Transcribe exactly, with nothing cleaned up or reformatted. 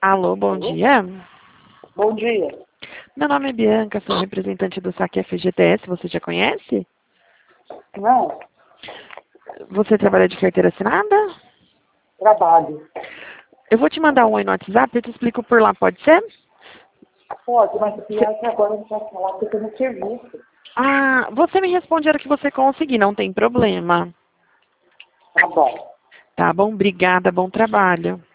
Alô, bom Alô? dia. Bom dia. Meu nome é Bianca, sou representante do Saque F G T S, você já conhece? Não, Você trabalha de carteira assinada? trabalho. Eu vou te mandar um oi no WhatsApp, eu te explico por lá, pode ser? Pode, mas o pior é que agora não posso falar porque eu tô no serviço. Ah, você me responde a hora que você conseguir, não tem problema. Tá bom. Tá bom? Obrigada, bom trabalho.